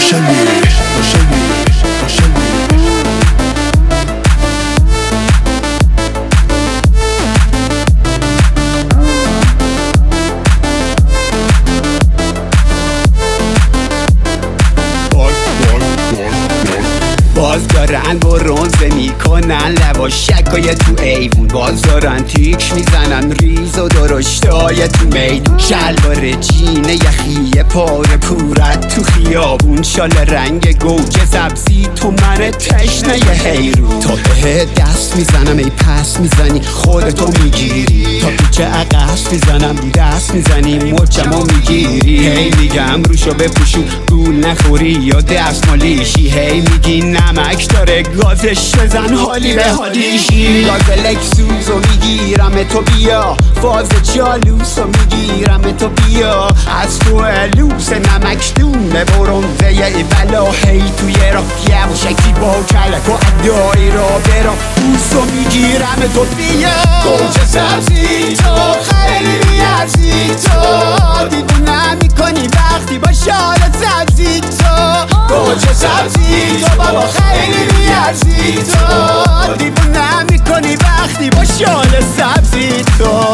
باز دارن برونزه میکنن لبا شکای تو ایوون، باز دارن تیک میزنن ریز و درشتای تو میدون. شلوار جینه یخیه پاره پورت تو خیابون، شال رنگ گوجه سبزی تو من تشنه حیرون. تا به دست میزنم ای پس میزنی خودتو میگیری، تا پیچه عقص میزنم دست میزنی مچمو میگیری. هی میگم روشو بپوشون گول نخوری یا دستمالیشی، هی میگی نمک داره گازش بزن حالی به حالیشی. گاز لکسوسو میگیرم تو بیا، فاز جالوسو میگیرم تو بیا. از تو لوس نمک دونه برونزه ای بلا، هی توی را یوشکی با کلک و ادایی را برا بوسو میگیرم تو بیا. گوجه سبزی تو خیلی بیارزی تو، دیوونه میکنی وقتی با شال سبزی تو. گوجه سبزی تو بابا خیلی بیارزی تو، دیوونه میکنی وقتی با شال سبزی تو.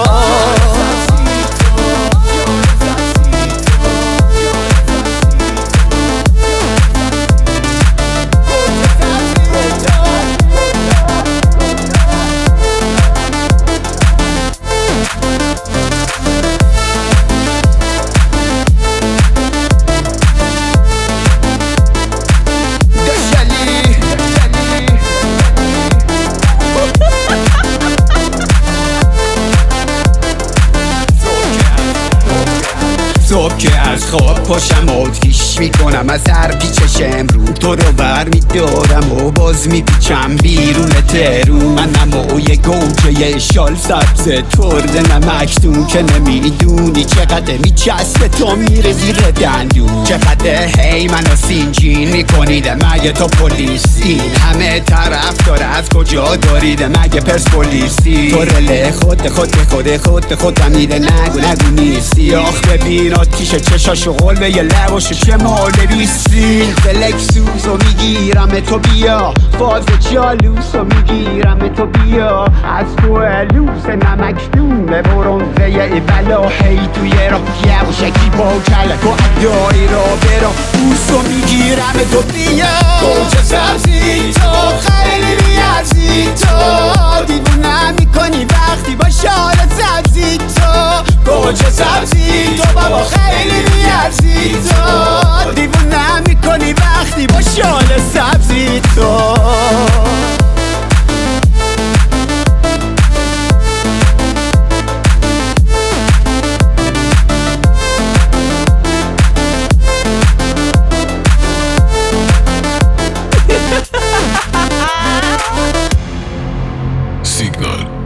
صبح که از خواب پاشم آتیش میکنم از هر پیچشم رو، تو رو بر میدارم و باز میپیچم بیرون ترون. من نمای گوجه شال سبز ترد نمکتون که نمیدونی چقدر میچسته تا میره زیر دندون. چقدر هی منو سینجین میکنید مگه تو پلیسی، همه طرف داره از کجا دارید مگه پرسپولیسی. تو رله خود میده نگو نیستی. آخ ببین آتیش چشاشو قلبه یه لباشو چه مال ریسی. لکسوسو میگیرم تو بیا، فاز جالوسو میگیرم تو بیا. از تو لوس نمک دونه برونزه ای بلا، هی توی را یوشکی با کلک و ادایی را برا بوسو میگیرم تو بیا. گوجه سبزی تو خیلی بیارزی تو، دیوونه میکنی وقتی با شال سبزی تو. گوجه سبزی تو بابا خیلی بیارزی تو، دیوونه میکنی وقتی با شال سبزی تو. Signal.